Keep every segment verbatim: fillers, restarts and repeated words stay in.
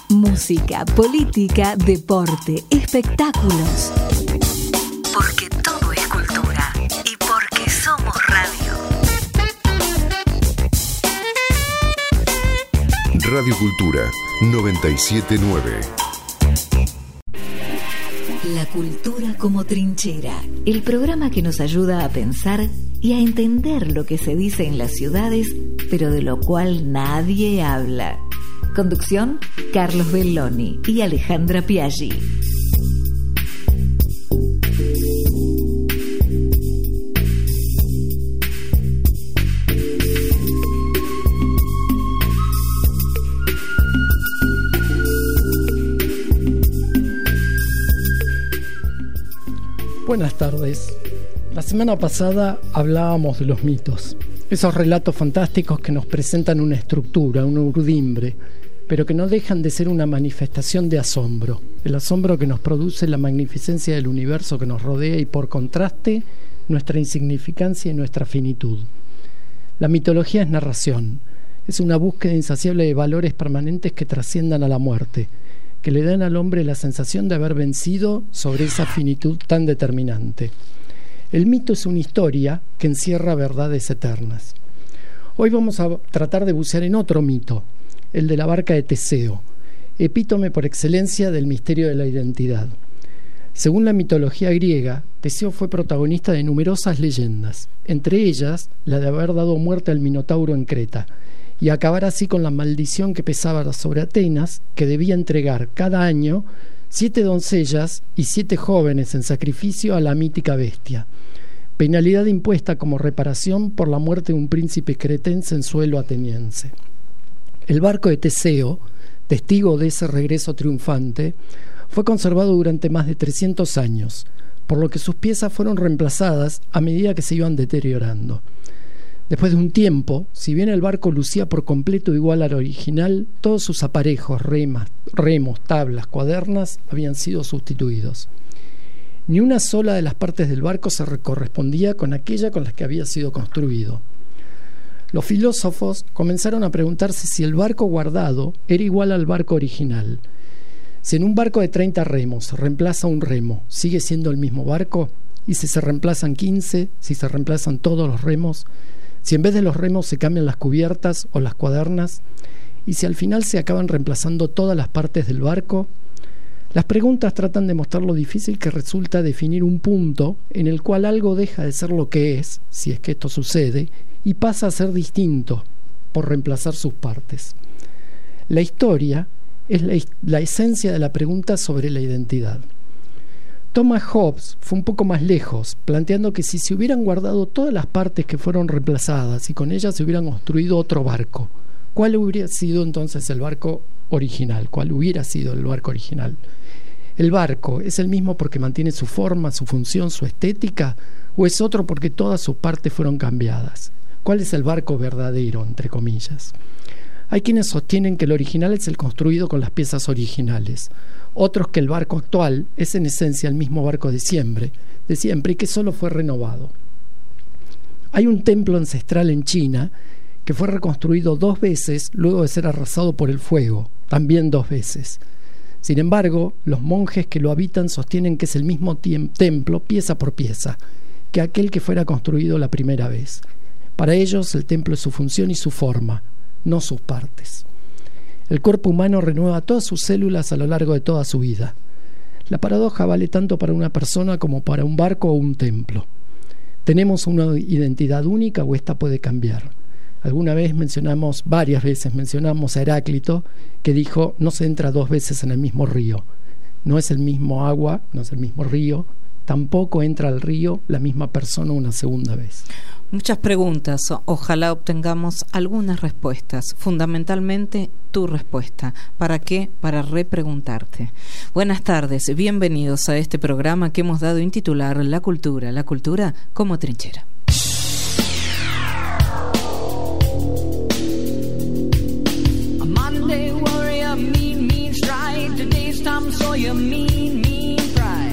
Música, política, deporte, espectáculos. Porque todo es cultura y porque somos radio. Radio Cultura noventa y siete punto nueve. La cultura como trinchera, el programa que nos ayuda a pensar y a entender lo que se dice en las ciudades, pero de lo cual nadie habla. Conducción, Carlos Belloni y Alejandra Piaggi. Buenas tardes. La semana pasada hablábamos de los mitos, esos relatos fantásticos que nos presentan una estructura, una urdimbre, pero que no dejan de ser una manifestación de asombro, el asombro que nos produce la magnificencia del universo que nos rodea y, por contraste, nuestra insignificancia y nuestra finitud. La mitología es narración, es una búsqueda insaciable de valores permanentes que trasciendan a la muerte, que le dan al hombre la sensación de haber vencido sobre esa finitud tan determinante. El mito es una historia que encierra verdades eternas. Hoy vamos a tratar de bucear en otro mito, el de la barca de Teseo, epítome por excelencia del misterio de la identidad. Según la mitología griega, Teseo fue protagonista de numerosas leyendas, entre ellas la de haber dado muerte al Minotauro en Creta, y acabar así con la maldición que pesaba sobre Atenas, que debía entregar cada año siete doncellas y siete jóvenes en sacrificio a la mítica bestia, penalidad impuesta como reparación por la muerte de un príncipe cretense en suelo ateniense. El barco de Teseo, testigo de ese regreso triunfante, fue conservado durante más de trescientos años, por lo que sus piezas fueron reemplazadas a medida que se iban deteriorando. Después de un tiempo, si bien el barco lucía por completo igual al original, todos sus aparejos, remas, remos, tablas, cuadernas, habían sido sustituidos. Ni una sola de las partes del barco se correspondía con aquella con la que había sido construido. Los filósofos comenzaron a preguntarse si el barco guardado era igual al barco original. Si en un barco de treinta remos se reemplaza un remo, ¿sigue siendo el mismo barco? ¿Y si se reemplazan quince? ¿Si se reemplazan todos los remos? Si en vez de los remos se cambian las cubiertas o las cuadernas, y si al final se acaban reemplazando todas las partes del barco. Las preguntas tratan de mostrar lo difícil que resulta definir un punto en el cual algo deja de ser lo que es, si es que esto sucede, y pasa a ser distinto por reemplazar sus partes. La historia es la, la esencia de la pregunta sobre la identidad. Thomas Hobbes fue un poco más lejos, planteando que si se hubieran guardado todas las partes que fueron reemplazadas y con ellas se hubieran construido otro barco, ¿cuál hubiera sido entonces el barco original? ¿Cuál hubiera sido el barco original? ¿El barco es el mismo porque mantiene su forma, su función, su estética? ¿O es otro porque todas sus partes fueron cambiadas? ¿Cuál es el barco verdadero, entre comillas? Hay quienes sostienen que el original es el construido con las piezas originales, otros que el barco actual es en esencia el mismo barco de siempre, de siempre y que solo fue renovado. Hay un templo ancestral en China que fue reconstruido dos veces luego de ser arrasado por el fuego, también dos veces. Sin embargo, los monjes que lo habitan sostienen que es el mismo tiem- templo, pieza por pieza, que aquel que fuera construido la primera vez. Para ellos, el templo es su función y su forma, no sus partes. El cuerpo humano renueva todas sus células a lo largo de toda su vida. La paradoja vale tanto para una persona como para un barco o un templo. ¿Tenemos una identidad única o esta puede cambiar? Alguna vez mencionamos, varias veces mencionamos a Heráclito, que dijo, no se entra dos veces en el mismo río. No es el mismo agua, no es el mismo río, tampoco entra al río la misma persona una segunda vez. Muchas preguntas, ojalá obtengamos algunas respuestas, fundamentalmente tu respuesta. ¿Para qué? Para repreguntarte. Buenas tardes, bienvenidos a este programa que hemos dado en titular La Cultura, la cultura como trinchera. A Monday warrior, mean, mean stride. Today's Tom Sawyer, mean, mean pride.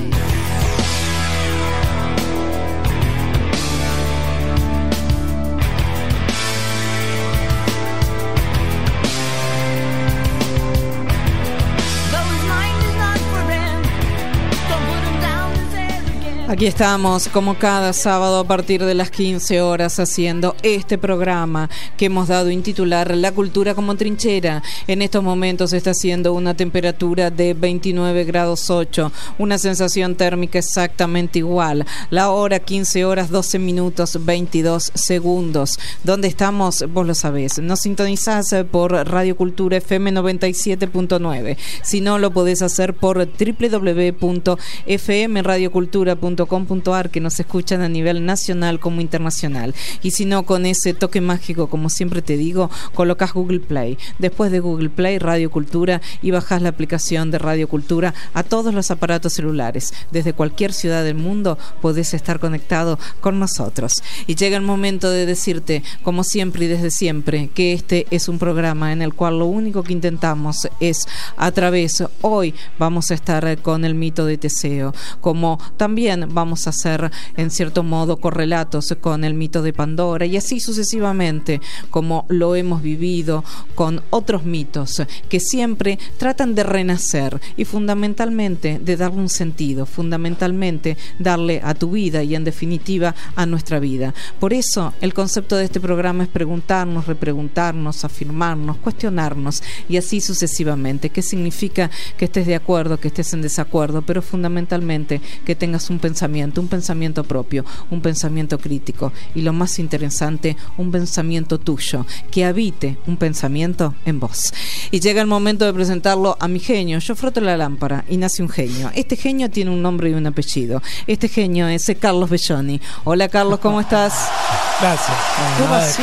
Aquí estamos como cada sábado a partir de las quince horas haciendo este programa que hemos dado en titular La Cultura como Trinchera. En estos momentos está haciendo una temperatura de veintinueve grados ocho, una sensación térmica exactamente igual. La hora quince horas doce minutos veintidós segundos. ¿Dónde estamos? Vos lo sabés. Nos sintonizás por Radio Cultura F M noventa y siete punto nueve. Si no, lo podés hacer por doble u doble u doble u punto f m radio cultura punto com punto a r, que nos escuchan a nivel nacional como internacional. Y si no, con ese toque mágico, como siempre te digo, colocas Google Play. Después de Google Play, Radio Cultura, y bajás la aplicación de Radio Cultura a todos los aparatos celulares. Desde cualquier ciudad del mundo podés estar conectado con nosotros. Y llega el momento de decirte, como siempre y desde siempre, que este es un programa en el cual lo único que intentamos es, a través, hoy vamos a estar con el mito de Teseo, como también vamos a hacer en cierto modo correlatos con el mito de Pandora, y así sucesivamente, como lo hemos vivido con otros mitos que siempre tratan de renacer y fundamentalmente de darle un sentido, fundamentalmente darle a tu vida y en definitiva a nuestra vida. Por eso el concepto de este programa es preguntarnos, repreguntarnos, afirmarnos, cuestionarnos y así sucesivamente. ¿Qué significa que estés de acuerdo, que estés en desacuerdo, pero fundamentalmente que tengas un pensamiento, un pensamiento propio, un pensamiento crítico y lo más interesante, un pensamiento tuyo, que habite un pensamiento en vos? Y llega el momento de presentarlo a mi genio. Yo froto la lámpara y nace un genio. Este genio tiene un nombre y un apellido. Este genio es Carlos Belloni. Hola Carlos, ¿cómo estás? Gracias. Qué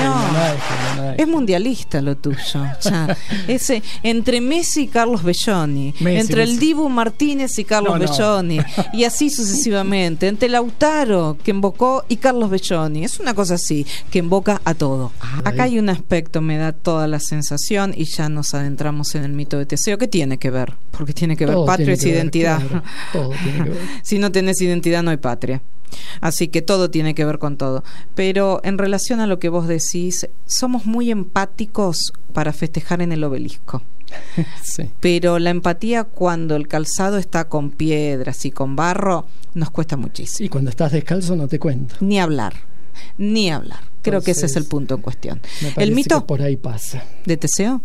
ovación. Es mundialista lo tuyo. Ya. Ese, entre Messi y Carlos Belloni, Messi, entre Messi. el Dibu Martínez y Carlos No, no. Belloni, y así sucesivamente, entre Lautaro que invocó y Carlos Belloni. Es una cosa así, que invoca a todo. Acá hay un aspecto, me da toda la sensación, y ya nos adentramos en el mito de Teseo. ¿Qué tiene que ver? Porque tiene que ver, Todo patria tiene es que ver, identidad. claro. Todo tiene que ver. Si no tenés identidad, no hay patria. Así que todo tiene que ver con todo. Pero en relación a lo que vos decís, somos muy empáticos para festejar en el obelisco. Sí. Pero la empatía, cuando el calzado está con piedras y con barro, nos cuesta muchísimo. Y cuando estás descalzo no te cuento. Ni hablar, ni hablar. Creo Entonces, que ese es el punto en cuestión. Me parece El mito que por ahí pasa. de Teseo.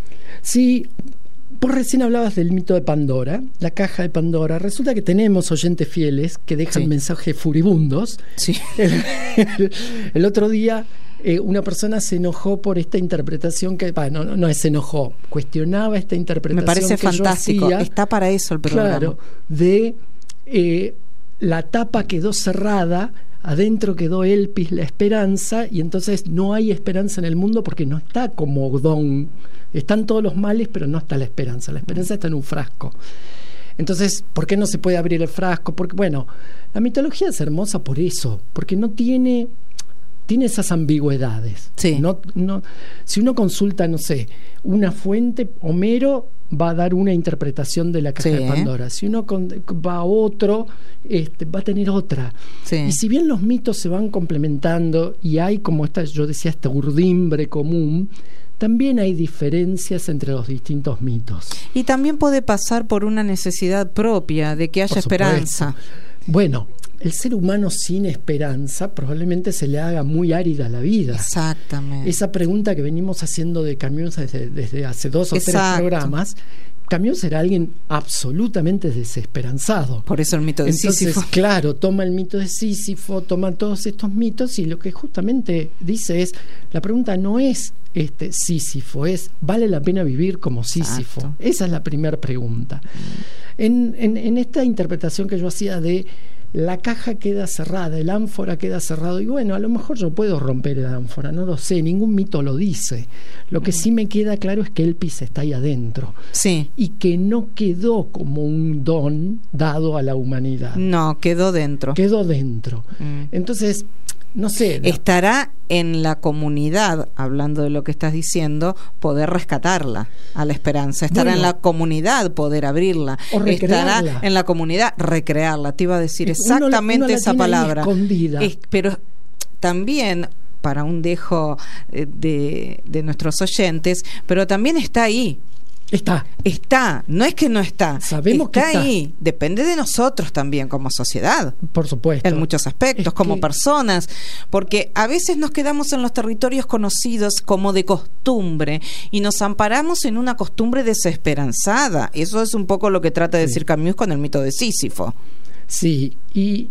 Sí, vos recién hablabas del mito de Pandora, la caja de Pandora. Resulta que tenemos oyentes fieles que dejan Sí. mensajes furibundos. Sí. El, el- el otro día eh, una persona se enojó por esta interpretación que, bueno, no, no se enojó, cuestionaba esta interpretación. Me parece que yo fantástico. hacía, Está para eso el programa. claro, de eh, la tapa quedó cerrada, adentro quedó Elpis, la esperanza, y entonces no hay esperanza en el mundo porque no está como Don. Están todos los males, pero no está la esperanza. La esperanza está en un frasco. Entonces, ¿por qué no se puede abrir el frasco? Porque, bueno, la mitología es hermosa por eso, porque no tiene, tiene esas ambigüedades. Sí. No, no, si uno consulta, no sé, una fuente, Homero va a dar una interpretación de la caja Sí, de Pandora. Si uno con, va a otro, este, va a tener otra. Sí. Y si bien los mitos se van complementando y hay, como esta, yo decía, este urdimbre común, también hay diferencias entre los distintos mitos. Y también puede pasar por una necesidad propia de que haya Por esperanza. supuesto. Bueno, el ser humano sin esperanza probablemente se le haga muy árida la vida. Exactamente. Esa pregunta que venimos haciendo de Camus desde, desde hace dos o Exacto. tres programas, Camus era alguien absolutamente desesperanzado. Por eso el mito de Entonces, Sísifo. claro, toma el mito de Sísifo, toma todos estos mitos y lo que justamente dice es, la pregunta no es este Sísifo, es ¿vale la pena vivir como Sísifo? Exacto. Esa es la primera pregunta. En, en, en esta interpretación que yo hacía de la caja queda cerrada, el ánfora queda cerrado, y bueno, a lo mejor yo puedo romper el ánfora, no lo sé, ningún mito lo dice. Lo que sí me queda claro es que Elpis está ahí adentro Sí. y que no quedó como un don dado a la humanidad, No, quedó dentro. quedó dentro. Mm. Entonces, no sé, la- Estará en la comunidad, hablando de lo que estás diciendo, poder rescatarla a la esperanza. Estará Bueno. en la comunidad, poder abrirla. O recrearla. Estará en la comunidad, recrearla. Te iba a decir Uno la- exactamente uno la esa tiene ahí palabra. escondida. Es- pero también, para un dejo eh, de, de nuestros oyentes, pero también está ahí. Está. Está, no es que no está. Sabemos está que está ahí. Depende de nosotros también como sociedad. Por supuesto. En muchos aspectos, es como que... personas, porque a veces nos quedamos en los territorios conocidos como de costumbre y nos amparamos en una costumbre desesperanzada. Eso es un poco lo que trata de sí. decir Camus con el mito de Sísifo. Sí, y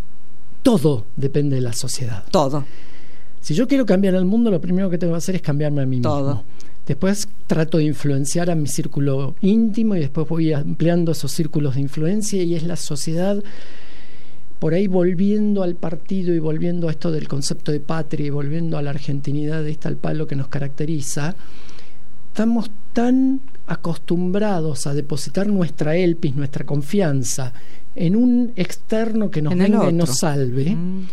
todo depende de la sociedad. Todo. Si yo quiero cambiar el mundo, lo primero que tengo que hacer es cambiarme a mí todo. mismo. Después trato de influenciar a mi círculo íntimo y después voy ampliando esos círculos de influencia y es la sociedad, por ahí volviendo al partido y volviendo a esto del concepto de patria y volviendo a la argentinidad de esta al palo que nos caracteriza. Estamos tan acostumbrados a depositar nuestra elpis, nuestra confianza en un externo que nos venga y nos salve, mm.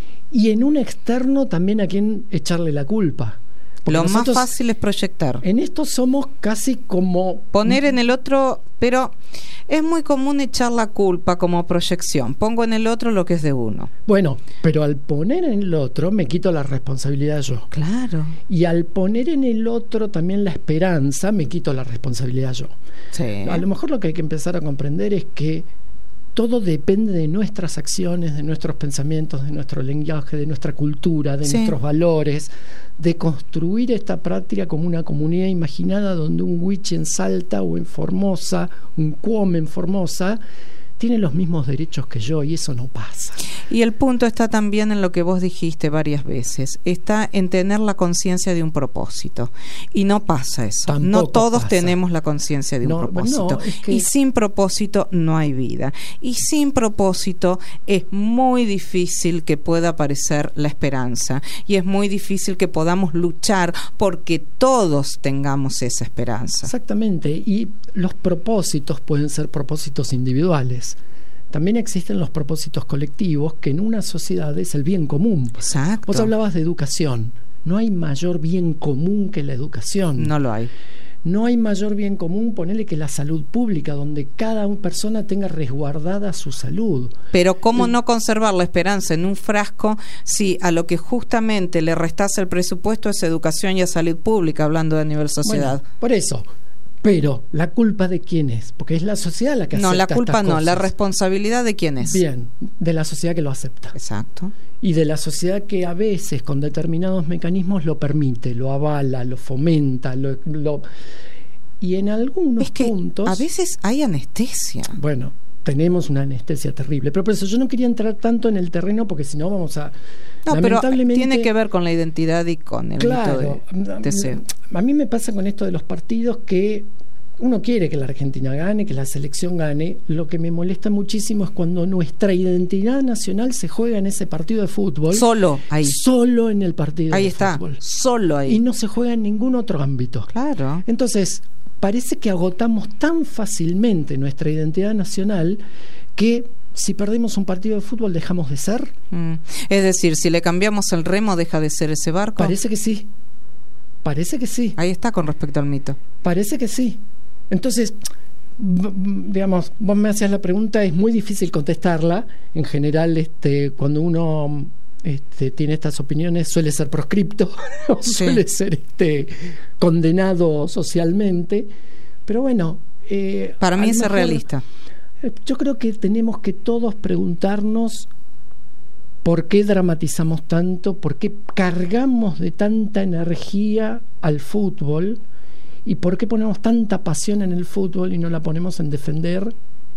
y en un externo también a quien echarle la culpa. Porque lo más fácil es proyectar. En esto somos casi como... Poner en el otro, pero es muy común echar la culpa como proyección. Pongo en el otro lo que es de uno. Bueno, pero al poner en el otro me quito la responsabilidad yo. Claro. Y al poner en el otro también la esperanza, me quito la responsabilidad yo. Sí. A lo mejor lo que hay que empezar a comprender es que todo depende de nuestras acciones, de nuestros pensamientos, de nuestro lenguaje, de nuestra cultura, de sí. nuestros valores, de construir esta patria como una comunidad imaginada donde un Huichi en Salta o en Formosa, un Cuom en Formosa, tiene los mismos derechos que yo y eso no pasa. Y el punto está también en lo que vos dijiste varias veces, está en tener la conciencia de un propósito y no pasa eso. Tampoco no todos pasa. Tenemos la conciencia de un no, propósito no, es que... y sin propósito no hay vida y sin propósito es muy difícil que pueda aparecer la esperanza y es muy difícil que podamos luchar porque todos tengamos esa esperanza. Exactamente, y los propósitos pueden ser propósitos individuales. También existen los propósitos colectivos que en una sociedad es el bien común. Exacto. Vos hablabas de educación. No hay mayor bien común que la educación. No lo hay. No hay mayor bien común, ponele, que la salud pública, donde cada persona tenga resguardada su salud. Pero ¿cómo el... no conservar la esperanza en un frasco si a lo que justamente le restase el presupuesto es educación y a salud pública, hablando de nivel sociedad? Bueno, por eso... Pero, ¿la culpa de quién es? Porque es la sociedad la que acepta. No, la culpa no, cosas. La responsabilidad de quién es. Bien, de la sociedad que lo acepta. Exacto. Y de la sociedad que a veces con determinados mecanismos lo permite, lo avala, lo fomenta, lo... lo y en algunos es que puntos... a veces hay anestesia. Bueno, tenemos una anestesia terrible. Pero por eso yo no quería entrar tanto en el terreno porque si no vamos a... No, pero tiene que ver con la identidad y con el claro, mito de Teseo. A mí me pasa con esto de los partidos que uno quiere que la Argentina gane, que la selección gane. Lo que me molesta muchísimo es cuando nuestra identidad nacional se juega en ese partido de fútbol. Solo ahí. Solo en el partido ahí de está, fútbol. Solo ahí. Y no se juega en ningún otro ámbito. Claro. Entonces, parece que agotamos tan fácilmente nuestra identidad nacional que... si perdemos un partido de fútbol, ¿dejamos de ser? Mm. Es decir, si le cambiamos el remo, ¿deja de ser ese barco? Parece que sí. Parece que sí. Ahí está con respecto al mito. Parece que sí. Entonces, digamos, vos me hacías la pregunta, es muy difícil contestarla. En general, este, cuando uno este, tiene estas opiniones, suele ser proscripto, o sí. suele ser este, condenado socialmente. Pero bueno... Eh, para mí es ser realista. Yo creo que tenemos que todos preguntarnos por qué dramatizamos tanto, por qué cargamos de tanta energía al fútbol y por qué ponemos tanta pasión en el fútbol y no la ponemos en defender.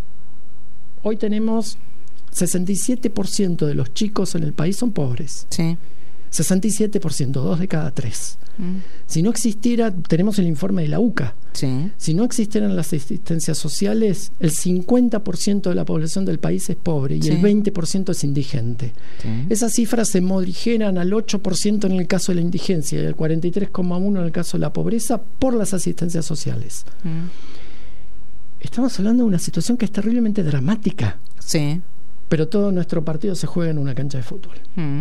Hoy tenemos sesenta y siete por ciento de los chicos en el país son pobres. Sí. sesenta y siete por ciento, dos de cada tres. Mm. Si no existiera, tenemos el informe de la U C A. Sí. Si no existieran las asistencias sociales, el cincuenta por ciento de la población del país es pobre y sí. el veinte por ciento es indigente. Sí. Esas cifras se morigeran al ocho por ciento en el caso de la indigencia y al cuarenta y tres coma uno por ciento en el caso de la pobreza por las asistencias sociales. Mm. Estamos hablando de una situación que es terriblemente dramática. Sí. Pero todo nuestro partido se juega en una cancha de fútbol. Mm.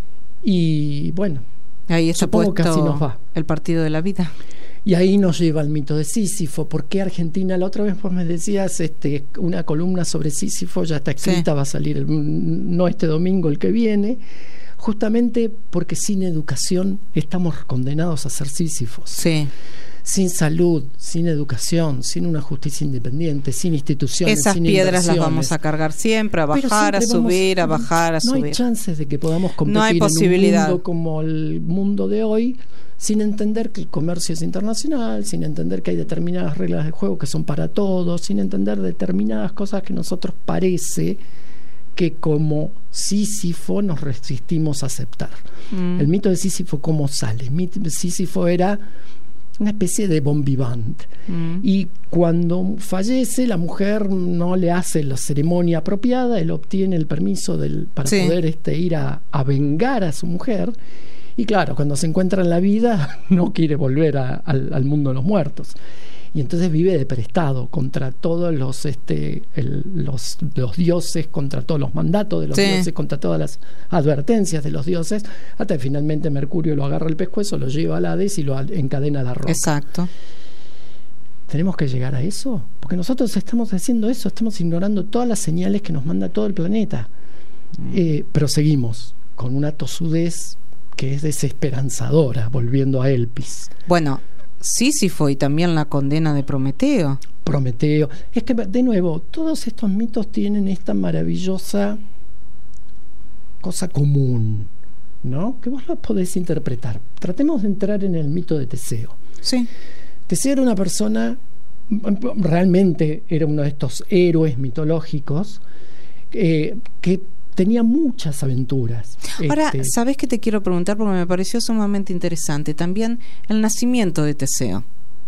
Y bueno, ahí está supongo puesto que así nos va. El partido de la vida. Y ahí nos lleva el mito de Sísifo. ¿Por qué Argentina? La otra vez vos me decías este, una columna sobre Sísifo, ya está escrita, sí. va a salir el, no este domingo, el que viene, justamente porque sin educación estamos condenados a ser Sísifos. Sí. sin salud, sin educación, sin una justicia independiente, sin instituciones, esas sin piedras las inversiones. vamos a cargar siempre, a bajar, a subir, vamos, a bajar, a no subir. No hay chances de que podamos competir no hay posibilidad. en un mundo como el mundo de hoy, sin entender que el comercio es internacional, sin entender que hay determinadas reglas de juego que son para todos, sin entender determinadas cosas que nosotros parece que como Sísifo nos resistimos a aceptar. Mm. El mito de Sísifo, ¿cómo sale? El mito de Sísifo era una especie de bon vivant. Mm. Y cuando fallece, la mujer no le hace la ceremonia apropiada, él obtiene el permiso del, para sí. poder este, ir a, a vengar a su mujer. Y claro, cuando se encuentra en la vida, no quiere volver a, al, al mundo de los muertos. Y entonces vive de prestado contra todos los, este, el, los, los dioses, contra todos los mandatos de los sí. dioses, contra todas las advertencias de los dioses, hasta que finalmente Mercurio lo agarra el pescuezo, lo lleva al Hades y lo encadena a la roca. Exacto. ¿Tenemos que llegar a eso? Porque nosotros estamos haciendo eso, estamos ignorando todas las señales que nos manda todo el planeta. Mm. Eh, pero seguimos con una tosudez que es desesperanzadora, volviendo a Elpis. Bueno, Sísifo y también la condena de Prometeo. Prometeo. Es que, de nuevo, todos estos mitos tienen esta maravillosa cosa común, ¿no? Que vos lo podés interpretar. Tratemos de entrar en el mito de Teseo. Sí. Teseo era una persona, realmente era uno de estos héroes mitológicos eh, que tenía muchas aventuras. Ahora, este, ¿sabés qué te quiero preguntar? Porque me pareció sumamente interesante. También el nacimiento de Teseo.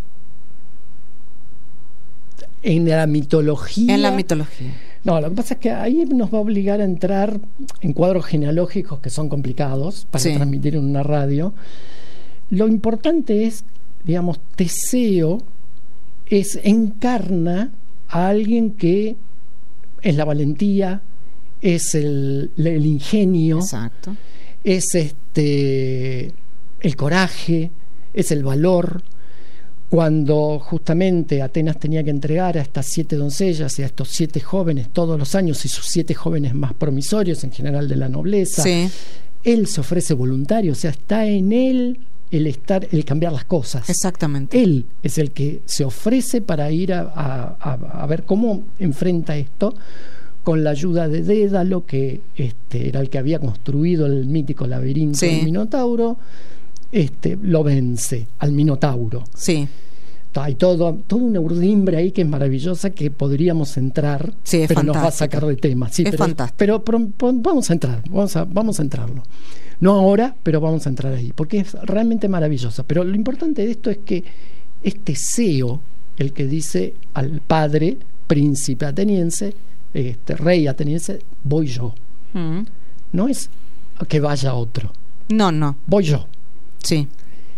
En la mitología. En la mitología. No, lo que pasa es que ahí nos va a obligar a entrar en cuadros genealógicos que son complicados para sí. transmitir en una radio. Lo importante es, digamos, Teseo es encarna a alguien que es la valentía, es el, el ingenio, exacto. es este el coraje, es el valor. Cuando justamente Atenas tenía que entregar a estas siete doncellas y a estos siete jóvenes todos los años, y sus siete jóvenes más promisorios en general de la nobleza, sí. él se ofrece voluntario, o sea, está en él el estar, el cambiar las cosas. Exactamente. Él es el que se ofrece para ir a, a, a, a ver cómo enfrenta esto, con la ayuda de Dédalo, que este, era el que había construido el mítico laberinto sí. del Minotauro, este, lo vence al Minotauro. Sí. Hay todo, toda una urdimbre ahí que es maravillosa, que podríamos entrar, sí, pero fantástico. Nos va a sacar de tema. Sí, es pero, fantástico. Pero, pero, pero vamos a entrar, vamos a, vamos a entrarlo. No ahora, pero vamos a entrar ahí, porque es realmente maravillosa. Pero lo importante de esto es que es Teseo el que dice al padre, príncipe ateniense, este rey ateniense, voy yo. Mm. No es que vaya otro. No, no. Voy yo. Sí.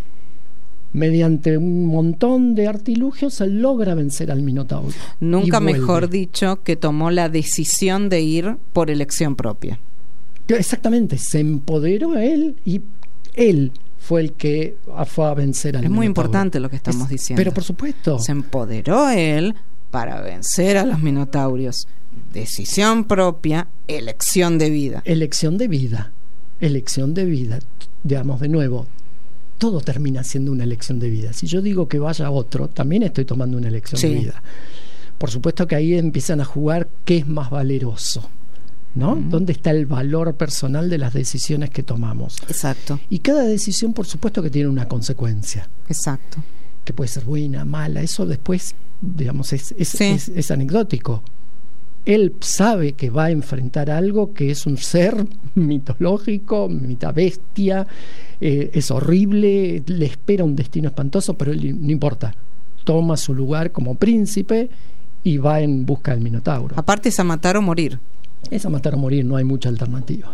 Mediante un montón de artilugios él logra vencer al Minotauro. Nunca mejor dicho, que tomó la decisión de ir por elección propia. Exactamente, se empoderó a él y él fue el que fue a vencer al Minotauro. Es muy importante lo que estamos es, diciendo. Pero por supuesto. Se empoderó él para vencer a los Minotaurios. Decisión propia, elección de vida. Elección de vida. Elección de vida. Digamos de nuevo, todo termina siendo una elección de vida. Si yo digo que vaya otro, también estoy tomando una elección sí. de vida. Por supuesto que ahí empiezan a jugar qué es más valeroso, ¿no? Uh-huh. ¿Dónde está el valor personal de las decisiones que tomamos? Exacto. Y cada decisión, por supuesto, que tiene una consecuencia. Exacto. Que puede ser buena, mala. Eso después, digamos, es, es, sí. es, es anecdótico. Él sabe que va a enfrentar algo que es un ser mitológico, mitad bestia, eh, es horrible, le espera un destino espantoso, pero él no importa. Toma su lugar como príncipe y va en busca del Minotauro. Aparte es a matar o morir. Es a matar o morir, no hay mucha alternativa.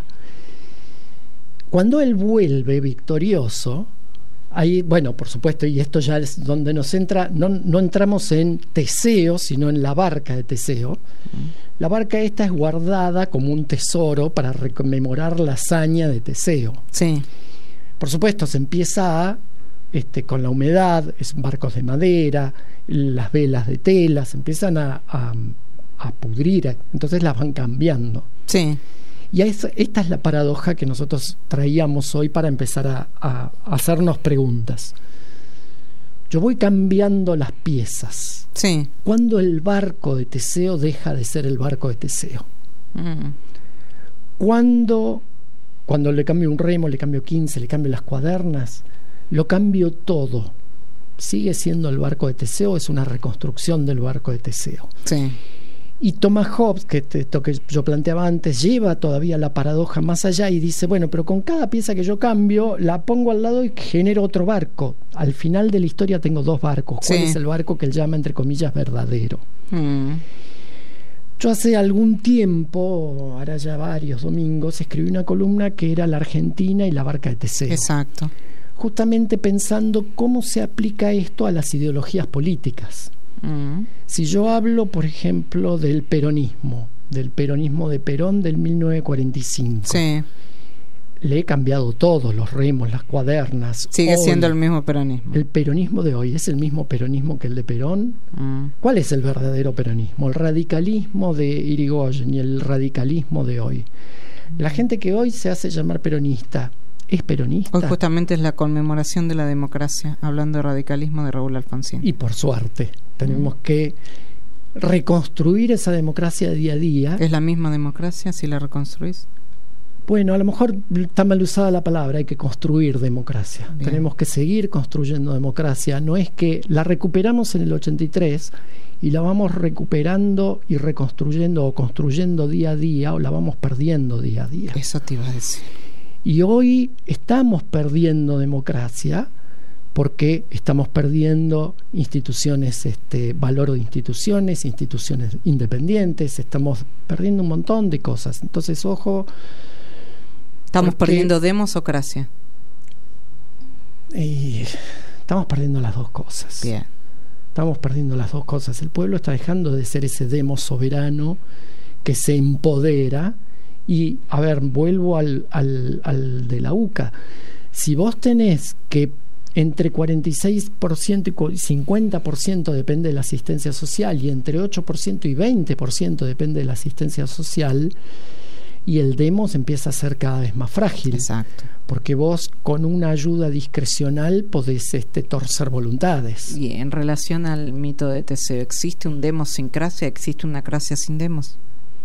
Cuando él vuelve victorioso, ahí, bueno, por supuesto, y esto ya es donde nos entra, no, no entramos en Teseo, sino en la barca de Teseo. Mm. La barca esta es guardada como un tesoro para rememorar la hazaña de Teseo. Sí. Por supuesto, se empieza a, este, con la humedad, es barcos de madera, las velas de tela, se empiezan a, a, a pudrir, entonces las van cambiando. Sí. Y es, esta es la paradoja que nosotros traíamos hoy para empezar a, a, a hacernos preguntas. yo voy cambiando las piezas. Sí. ¿Cuándo el barco de Teseo deja de ser el barco de Teseo? Mm. ¿Cuándo, cuando le cambio un remo, le cambio quince, le cambio las cuadernas, lo cambio todo? ¿Sigue siendo el barco de Teseo? Es una reconstrucción del barco de Teseo. Sí. Y Thomas Hobbes, que esto que yo planteaba antes, lleva todavía la paradoja más allá y dice, bueno, pero con cada pieza que yo cambio, la pongo al lado y genero otro barco. Al final de la historia tengo dos barcos. ¿Cuál Sí. es el barco que él llama, entre comillas, verdadero? Mm. Yo hace algún tiempo, ahora ya varios domingos, escribí una columna que era la Argentina y la barca de Teseo. Exacto. Justamente pensando cómo se aplica esto a las ideologías políticas. Mm. Si yo hablo, por ejemplo, del peronismo, del peronismo de Perón del mil novecientos cuarenta y cinco, Sí. le he cambiado todos los remos, las cuadernas. Sigue Hoy, siendo el mismo peronismo. el peronismo de hoy es el mismo peronismo que el de Perón. Mm. ¿Cuál es el verdadero peronismo? El radicalismo de Irigoyen y el radicalismo de hoy. La gente que hoy se hace llamar peronista, ¿es peronista? Hoy justamente es la conmemoración de la democracia, hablando de radicalismo de Raúl Alfonsín. Y por suerte, tenemos que reconstruir esa democracia día a día. ¿Es la misma democracia si la reconstruís? Bueno, a lo mejor está mal usada la palabra, hay que construir democracia. Bien. Tenemos que seguir construyendo democracia. No es que la recuperamos en el ochenta y tres y la vamos recuperando y reconstruyendo o construyendo día a día, o la vamos perdiendo día a día. Eso te iba a decir. Y hoy estamos perdiendo democracia porque estamos perdiendo instituciones, este, valor de instituciones, instituciones independientes, estamos perdiendo un montón de cosas. Entonces, ojo. ¿Estamos porque, perdiendo democracia? Y estamos perdiendo las dos cosas. Bien. Estamos perdiendo las dos cosas. El pueblo está dejando de ser ese demo soberano que se empodera. Y, a ver, vuelvo al, al, al de la U C A. Si vos tenés que entre cuarenta y seis por ciento y cincuenta por ciento depende de la asistencia social, y entre ocho por ciento y veinte por ciento depende de la asistencia social, y el demo se empieza a ser cada vez más frágil. Exacto. Porque vos con una ayuda discrecional podés este, torcer voluntades. Y en relación al mito de Teseo, ¿existe un demos sin cracia? ¿Existe una cracia sin demos?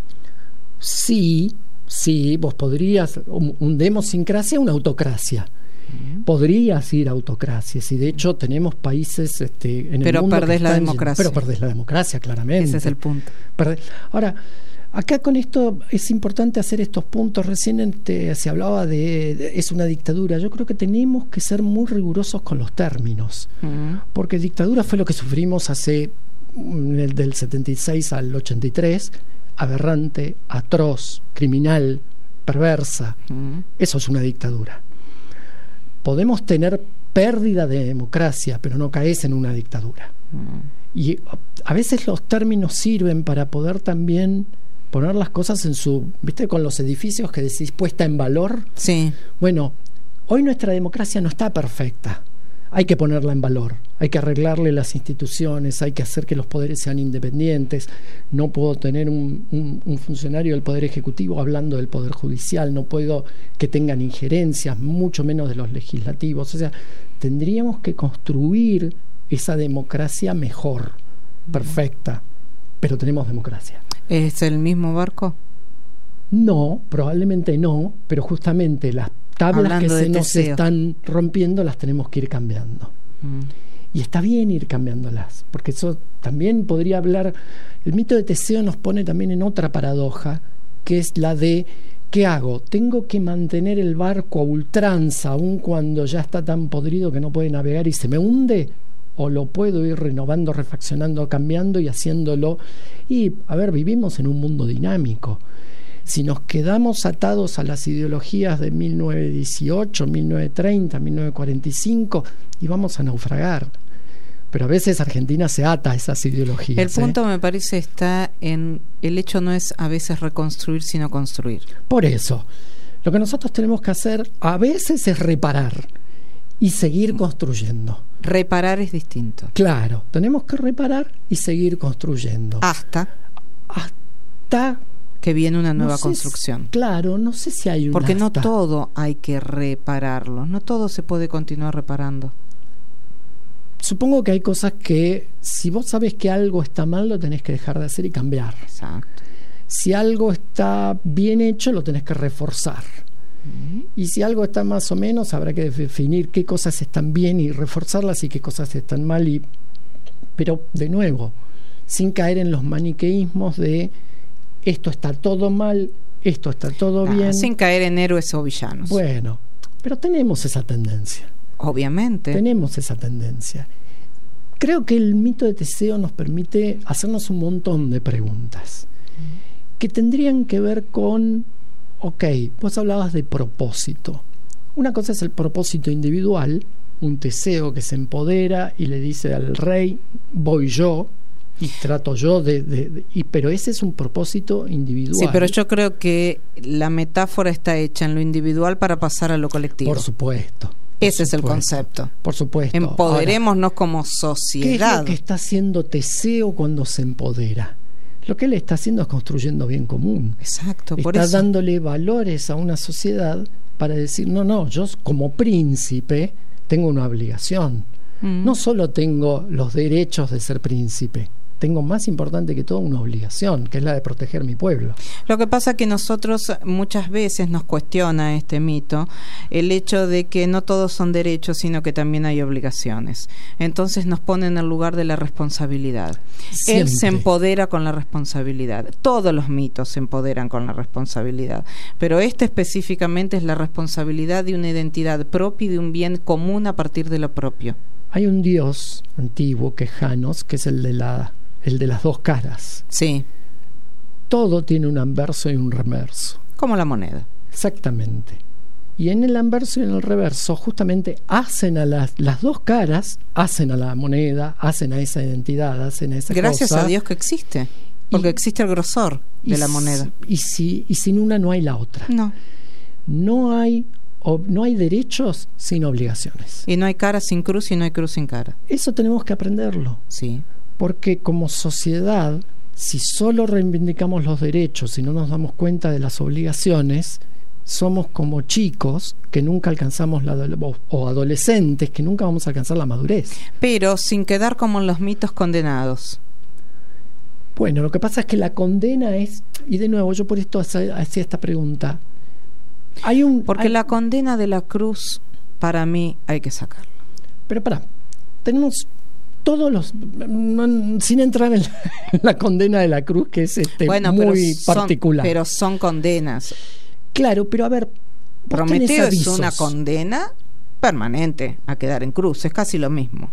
Sí, sí, vos podrías, un, un demosincracia, una autocracia. Uh-huh. Podrías ir a autocracias, y de hecho tenemos países este, en pero el mundo perdés que la están, democracia. Pero perdés la democracia, claramente. Ese es el punto. Perdés. Ahora, acá con esto es importante hacer estos puntos. Recién este, se hablaba de, de es una dictadura. Yo creo que tenemos que ser muy rigurosos con los términos, uh-huh. porque dictadura fue lo que sufrimos hace del setenta y seis al ochenta y tres. Aberrante, atroz, criminal, perversa. Uh-huh. Eso es una dictadura. Podemos tener pérdida de democracia, pero no caes en una dictadura. Uh-huh. Y a veces los términos sirven para poder también poner las cosas en su... ¿Viste? Con los edificios que decís puesta en valor. Sí. Bueno, hoy nuestra democracia no está perfecta. Hay que ponerla en valor, hay que arreglarle las instituciones, hay que hacer que los poderes sean independientes. No puedo tener un, un, un funcionario del Poder Ejecutivo hablando del Poder Judicial, no puedo que tengan injerencias, mucho menos de los legislativos. O sea, tendríamos que construir esa democracia mejor, perfecta, pero tenemos democracia. ¿Es el mismo barco? No, probablemente no, pero justamente las tablas Hablando que se nos Teseo. están rompiendo las tenemos que ir cambiando. Mm. Y está bien ir cambiándolas, porque eso también podría hablar... El mito de Teseo nos pone también en otra paradoja, que es la de ¿qué hago? ¿Tengo que mantener el barco a ultranza, aun cuando ya está tan podrido que no puede navegar y se me hunde? ¿O lo puedo ir renovando, refaccionando, cambiando y haciéndolo? Y, a ver, vivimos en un mundo dinámico. Si nos quedamos atados a las ideologías de mil novecientos dieciocho, mil novecientos treinta, mil novecientos cuarenta y cinco, y vamos a naufragar. Pero a veces Argentina se ata a esas ideologías. El punto, ¿eh? me parece, está en el hecho no es a veces reconstruir, sino construir. Por eso, lo que nosotros tenemos que hacer a veces es reparar y seguir construyendo. Reparar es distinto. Claro, tenemos que reparar y seguir construyendo. Hasta. Hasta... que viene una nueva no sé construcción. Si, claro, no sé si hay un Porque hasta. No todo hay que repararlo, no todo se puede continuar reparando. supongo que hay cosas que, si vos sabés que algo está mal, lo tenés que dejar de hacer y cambiar. Exacto. Si algo está bien hecho, lo tenés que reforzar. Uh-huh. Y si algo está más o menos, habrá que definir qué cosas están bien y reforzarlas y qué cosas están mal. Y, pero, de nuevo, sin caer en los maniqueísmos de esto está todo mal, esto está todo ah, bien. Sin caer en héroes o villanos. Bueno, pero tenemos esa tendencia. Obviamente. Tenemos esa tendencia. Creo que el mito de Teseo nos permite hacernos un montón de preguntas mm. que tendrían que ver con, ok, vos hablabas de propósito. Una cosa es el propósito individual, un Teseo que se empodera y le dice al rey, voy yo y trato yo de, de, de y, pero ese es un propósito individual. Sí, pero yo creo que la metáfora está hecha en lo individual para pasar a lo colectivo. Por supuesto. Ese Por es el supuesto, concepto. Por supuesto. Empoderémonos Ahora, como sociedad. ¿qué es lo que está haciendo Teseo cuando se empodera? Lo que él está haciendo es construyendo bien común. Exacto, por está eso. dándole valores a una sociedad para decir, no, no, yo como príncipe tengo una obligación. Mm. No solo tengo los derechos de ser príncipe, tengo más importante que todo una obligación, que es la de proteger mi pueblo. Lo que pasa es que nosotros muchas veces nos cuestiona este mito el hecho de que no todos son derechos, sino que también hay obligaciones. Entonces nos pone en el lugar de la responsabilidad. Siempre. Él se empodera con la responsabilidad. Todos los mitos se empoderan con la responsabilidad, pero este específicamente es la responsabilidad de una identidad propia y de un bien común a partir de lo propio. Hay un dios antiguo que es Janos, que es el de la el de las dos caras. Sí. Todo tiene un anverso y un reverso. Como la moneda. Exactamente. Y en el anverso y en el reverso justamente hacen a las, las dos caras, hacen a la moneda, hacen a esa identidad, hacen a esa Gracias cosa. a Dios que existe, porque y, existe el grosor de la moneda. Y, si, y sin una no hay la otra. No. No hay, o, no hay derechos sin obligaciones. Y no hay cara sin cruz y no hay cruz sin cara. Eso tenemos que aprenderlo. Sí. Porque como sociedad, si solo reivindicamos los derechos y no nos damos cuenta de las obligaciones, somos como chicos que nunca alcanzamos la o adolescentes que nunca vamos a alcanzar la madurez. Pero sin quedar como en los mitos condenados. Bueno, lo que pasa es que la condena es, y de nuevo yo por esto hacía esta pregunta, hay un porque hay, la condena de la cruz para mí hay que sacarla. Pero pará, tenemos todos los, no, sin entrar en la, en la condena de la cruz, que es este bueno, muy pero son, particular. Pero son condenas. Claro, pero a ver, Prometeo es una condena permanente a quedar en cruz, es casi lo mismo.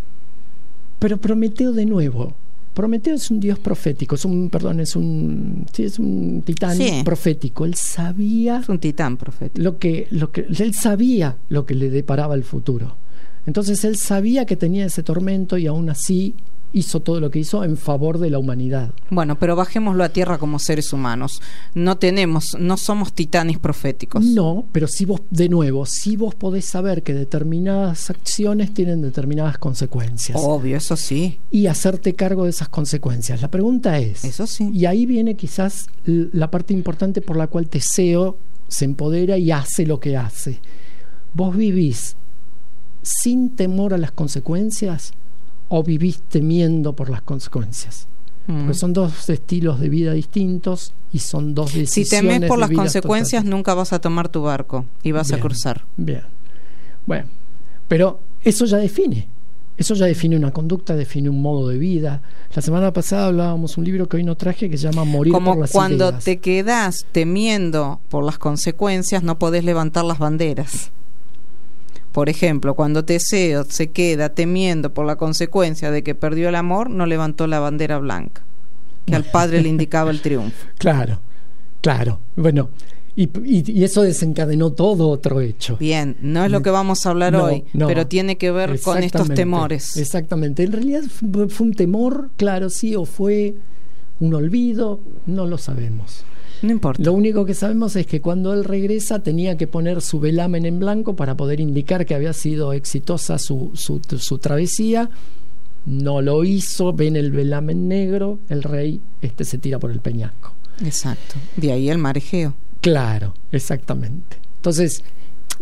Pero Prometeo, de nuevo, Prometeo es un dios profético, es un, perdón, es un, sí, es un titán sí. profético. Él sabía, es un titán profético. Lo que, lo que, él sabía lo que le deparaba el futuro. Entonces él sabía que tenía ese tormento y aún así hizo todo lo que hizo en favor de la humanidad. Bueno, pero bajémoslo a tierra como seres humanos. No tenemos, no somos titanes proféticos. No, pero si vos, de nuevo, si vos podés saber que determinadas acciones tienen determinadas consecuencias. Obvio, eso sí. Y hacerte cargo de esas consecuencias. La pregunta es, eso sí. Y ahí viene quizás la parte importante por la cual Teseo se empodera y hace lo que hace. Vos vivís sin temor a las consecuencias o vivís temiendo por las consecuencias. Mm. Porque son dos estilos de vida distintos y son dos decisiones. Si temes por las consecuencias, totales. Nunca vas a tomar tu barco y vas bien, a cruzar. Bien. Bueno, pero eso ya define. Eso ya define una conducta, define un modo de vida. La semana pasada hablábamos un libro que hoy no traje que se llama Morir Como por las cuando ideas. Te quedás temiendo por las consecuencias, no podés levantar las banderas. Por ejemplo, cuando Teseo se queda temiendo por la consecuencia de que perdió el amor, no levantó la bandera blanca, que al padre le indicaba el triunfo. Claro, claro. Bueno, y, y, y eso desencadenó todo otro hecho. Bien, no es lo que vamos a hablar no, hoy, no, pero tiene que ver con estos temores. Exactamente. En realidad fue, fue un temor, claro, sí, o fue un olvido, no lo sabemos. No importa. Lo único que sabemos es que cuando él regresa tenía que poner su velamen en blanco para poder indicar que había sido exitosa su, su, su travesía. No lo hizo, ven el velamen negro, el rey este se tira por el peñasco. Exacto. De ahí el mar Egeo. Claro, exactamente. Entonces,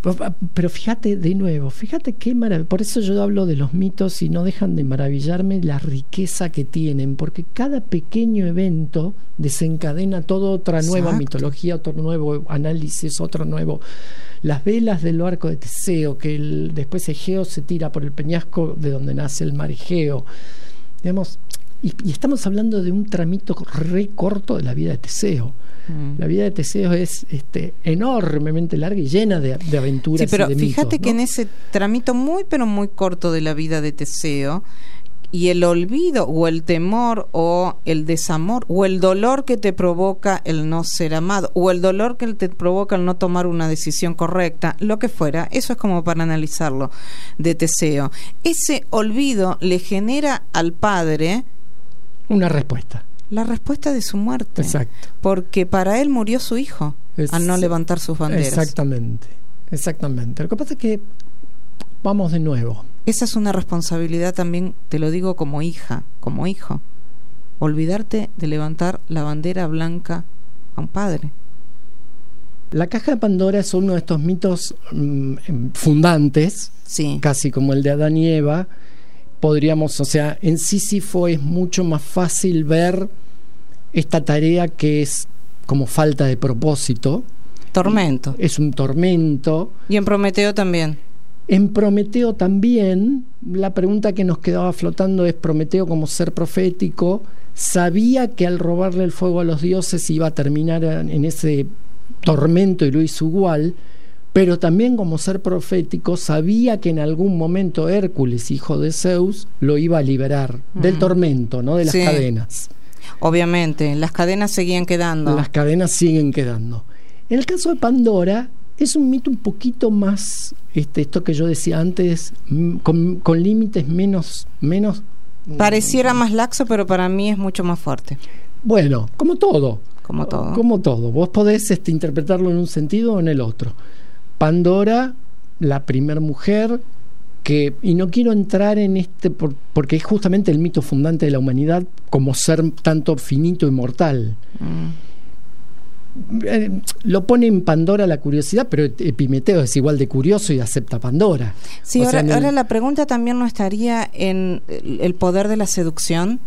Pero fíjate de nuevo, fíjate qué maravilla. Por eso yo hablo de los mitos y no dejan de maravillarme la riqueza que tienen, porque cada pequeño evento desencadena toda otra nueva Exacto. mitología, otro nuevo análisis, otro nuevo. Las velas del barco de Teseo, que el, después Egeo se tira por el peñasco de donde nace el mar Egeo. Digamos, y, y estamos hablando de un tramito re corto de la vida de Teseo. Mm. La vida de Teseo es este, enormemente larga y llena de, de aventuras. Sí, pero y de fíjate mitos, que ¿no? en ese tramito muy pero muy corto de la vida de Teseo, y el olvido o el temor o el desamor o el dolor que te provoca el no ser amado o el dolor que te provoca el no tomar una decisión correcta, lo que fuera, eso es como para analizarlo de Teseo. Ese olvido le genera al padre una respuesta. La respuesta de su muerte. Exacto. Porque para él murió su hijo Es, al no levantar sus banderas. Exactamente, exactamente. Lo que pasa es que vamos de nuevo. Esa es una responsabilidad también, te lo digo como hija, como hijo. Olvidarte de levantar la bandera blanca a un padre. La caja de Pandora es uno de estos mitos mmm, fundantes, sí. casi como el de Adán y Eva. Podríamos, o sea, en Sísifo es mucho más fácil ver esta tarea que es como falta de propósito. Tormento. Es un tormento. Y en Prometeo también. En Prometeo también, la pregunta que nos quedaba flotando es: Prometeo, como ser profético, sabía que al robarle el fuego a los dioses iba a terminar en ese tormento y lo hizo igual, pero también como ser profético sabía que en algún momento Hércules, hijo de Zeus, lo iba a liberar mm. del tormento, no de las sí. cadenas. Obviamente, las cadenas seguían quedando. Las cadenas siguen quedando. En el caso de Pandora, es un mito un poquito más, este, esto que yo decía antes, con, con límites menos, menos... Pareciera más laxo, pero para mí es mucho más fuerte. Bueno, como todo. Como todo. Como todo. Vos podés este, interpretarlo en un sentido o en el otro. Pandora, la primer mujer que, y no quiero entrar en este, por, porque es justamente el mito fundante de la humanidad como ser tanto finito y mortal. Mm. Eh, lo pone en Pandora la curiosidad, pero Epimeteo es igual de curioso y acepta Pandora. Sí, o ahora, sea, el... ahora la pregunta también no estaría en el poder de la seducción.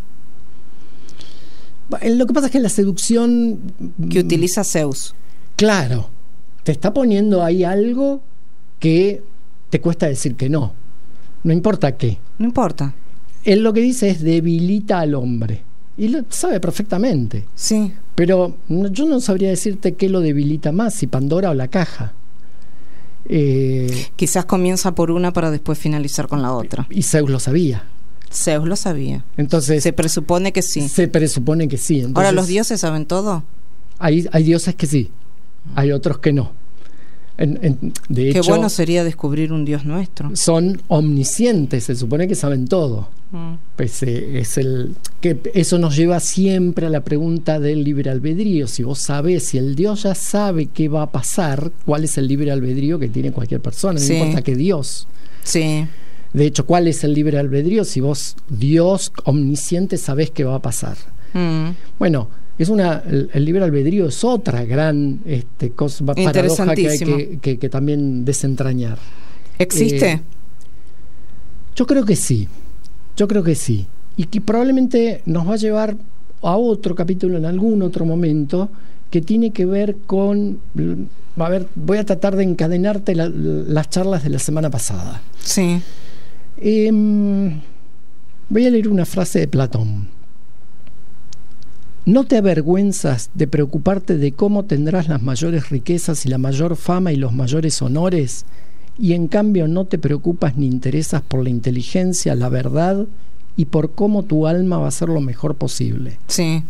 Lo que pasa es que la seducción que utiliza Zeus, claro, te está poniendo ahí algo que te cuesta decir que no. No importa qué. No importa. Él lo que dice es debilita al hombre. Y lo sabe perfectamente. Sí. Pero yo no sabría decirte qué lo debilita más, si Pandora o la caja. Eh, Quizás comienza por una para después finalizar con la otra. Y Zeus lo sabía. Zeus lo sabía. Entonces se presupone que sí. Se presupone que sí. Entonces, ahora, ¿los dioses saben todo? Hay, hay dioses que sí, hay otros que no. En, en, de Qué hecho, bueno sería descubrir un dios nuestro. Son omniscientes, se supone que saben todo. Mm. Pues, eh, es el, que eso nos lleva siempre a la pregunta del libre albedrío. Si vos sabés, si el dios ya sabe qué va a pasar, ¿cuál es el libre albedrío que tiene cualquier persona? No sí. importa que Dios. Sí. De hecho, ¿cuál es el libre albedrío? Si vos, Dios omnisciente, sabés qué va a pasar. Mm. Bueno, es una el, el libre albedrío es otra gran este, cosa, paradoja que hay que, que, que también desentrañar. ¿Existe? Eh, yo creo que sí. Yo creo que sí. Y que probablemente nos va a llevar a otro capítulo en algún otro momento que tiene que ver con... A ver, voy a tratar de encadenarte la, las charlas de la semana pasada. Sí. Eh, voy a leer una frase de Platón. ¿No te avergüenzas de preocuparte de cómo tendrás las mayores riquezas y la mayor fama y los mayores honores, y en cambio no te preocupas ni interesas por la inteligencia, la verdad y por cómo tu alma va a ser lo mejor posible? Sí.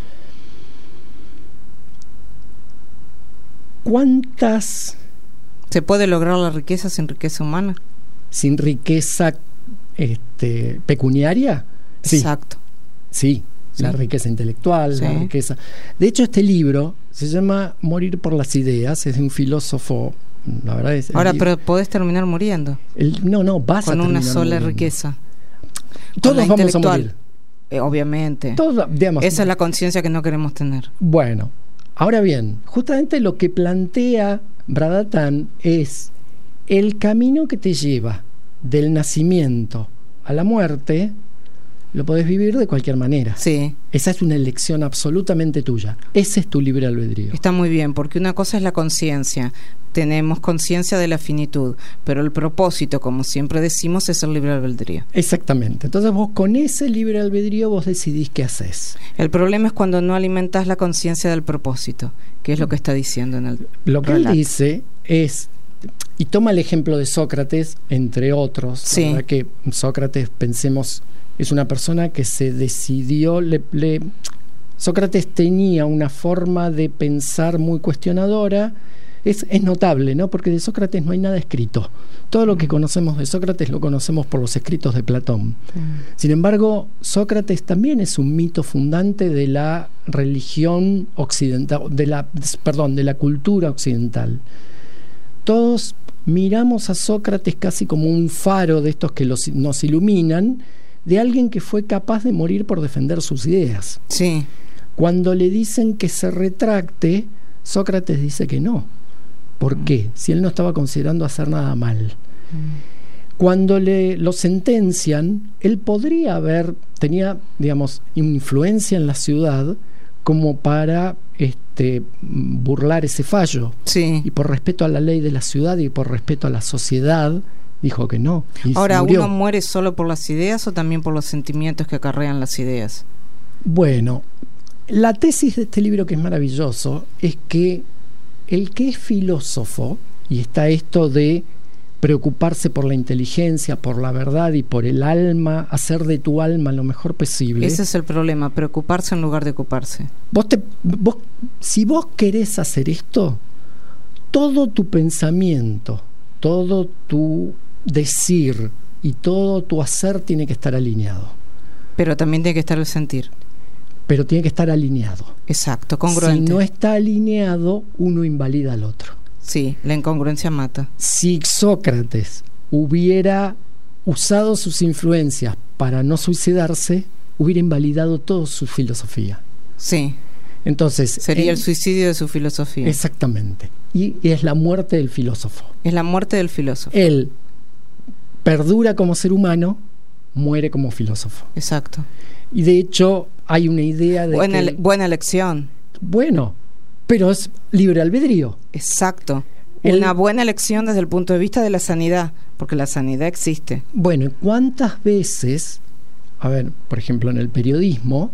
¿Cuántas... ¿Se puede lograr la riqueza sin riqueza humana? ¿Sin riqueza este, pecuniaria? Sí. Exacto. Sí. Sí. La riqueza intelectual, sí. La riqueza... De hecho, este libro se llama Morir por las ideas, es de un filósofo, la verdad es... Ahora, pero podés terminar muriendo. El, no, no, vas con a terminar una sola muriendo. riqueza. Todos vamos a morir. Eh, obviamente. Todos, digamos, esa es la conciencia que no queremos tener. Bueno, ahora bien, justamente lo que plantea Bradatan es el camino que te lleva del nacimiento a la muerte lo podés vivir de cualquier manera. Sí. Esa es una elección absolutamente tuya. Ese es tu libre albedrío. Está muy bien, porque una cosa es la conciencia. Tenemos conciencia de la finitud, pero el propósito, como siempre decimos, es el libre albedrío. Exactamente. Entonces vos con ese libre albedrío vos decidís qué haces. El problema es cuando no alimentás la conciencia del propósito, que es lo que está diciendo en el Lo que relato. él dice es, y toma el ejemplo de Sócrates, entre otros, Sí. ¿verdad? Que Sócrates, pensemos, es una persona que se decidió, le, le, Sócrates tenía una forma de pensar muy cuestionadora. Es, es notable, ¿no? Porque de Sócrates no hay nada escrito. Todo lo que conocemos de Sócrates lo conocemos por los escritos de Platón. Mm. Sin embargo, Sócrates también es un mito fundante de la religión occidental, de la, perdón, de la cultura occidental. Todos miramos a Sócrates casi como un faro de estos que los, nos iluminan, de alguien que fue capaz de morir por defender sus ideas. Sí. Cuando le dicen que se retracte, Sócrates dice que no. ¿Por qué? Si él no estaba considerando hacer nada mal. Cuando le lo sentencian, él podría haber, tenía, digamos, influencia en la ciudad como para este, burlar ese fallo. Sí. Y por respeto a la ley de la ciudad y por respeto a la sociedad, dijo que no. Y Ahora, murió. ¿uno muere solo por las ideas o también por los sentimientos que acarrean las ideas? Bueno, la tesis de este libro, que es maravilloso, es que el que es filósofo, y está esto de preocuparse por la inteligencia, por la verdad y por el alma, hacer de tu alma lo mejor posible. Ese es el problema, preocuparse en lugar de ocuparse. Vos te, vos, si vos querés hacer esto, todo tu pensamiento, todo tu decir y todo tu hacer tiene que estar alineado. Pero también tiene que estar el sentir. Pero tiene que estar alineado. Exacto, congruente. Si no está alineado, uno invalida al otro. Sí, la incongruencia mata. Si Sócrates hubiera usado sus influencias para no suicidarse, hubiera invalidado toda su filosofía. Sí. Entonces, sería en, el suicidio de su filosofía. Exactamente. Y, y es la muerte del filósofo. Es la muerte del filósofo. Él perdura como ser humano, muere como filósofo. Exacto. Y de hecho hay una idea de buena, que... ele- buena elección. Bueno, pero es libre albedrío. Exacto. El- Una buena elección desde el punto de vista de la sanidad, porque la sanidad existe. Bueno, ¿cuántas veces, a ver, por ejemplo, en el periodismo,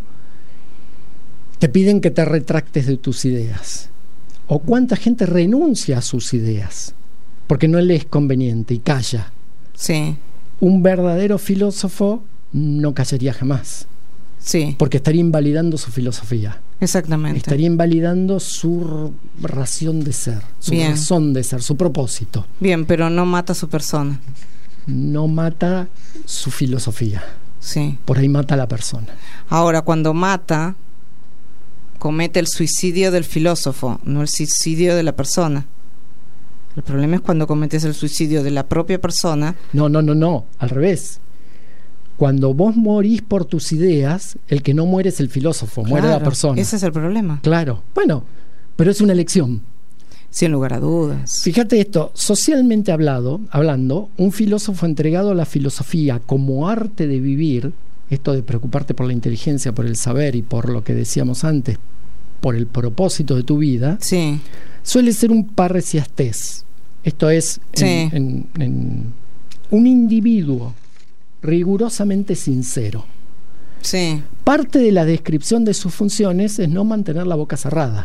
te piden que te retractes de tus ideas? ¿O cuánta gente renuncia a sus ideas porque no le es conveniente y calla? Sí, Un verdadero filósofo no callaría jamás, sí, porque estaría invalidando su filosofía. exactamente. Estaría invalidando su razón de ser, su Bien. razón de ser, su propósito. Bien, pero no mata a su persona. No mata su filosofía, Sí. por ahí mata a la persona. Ahora, cuando mata, comete el suicidio del filósofo, no el suicidio de la persona. El problema es cuando cometes el suicidio de la propia persona. No, no, no, no, al revés. Cuando vos morís por tus ideas, el que no muere es el filósofo, muere la Claro, persona. Ese es el problema. Claro, bueno, pero es una elección. Sin lugar a dudas. Fíjate esto, socialmente hablado, hablando, un filósofo entregado a la filosofía como arte de vivir, esto de preocuparte por la inteligencia, por el saber y por lo que decíamos antes, por el propósito de tu vida, Sí, suele ser un parresiastés. Esto es en- Sí. en- en un individuo rigurosamente sincero. sí, Parte de la descripción de sus funciones es no mantener la boca cerrada.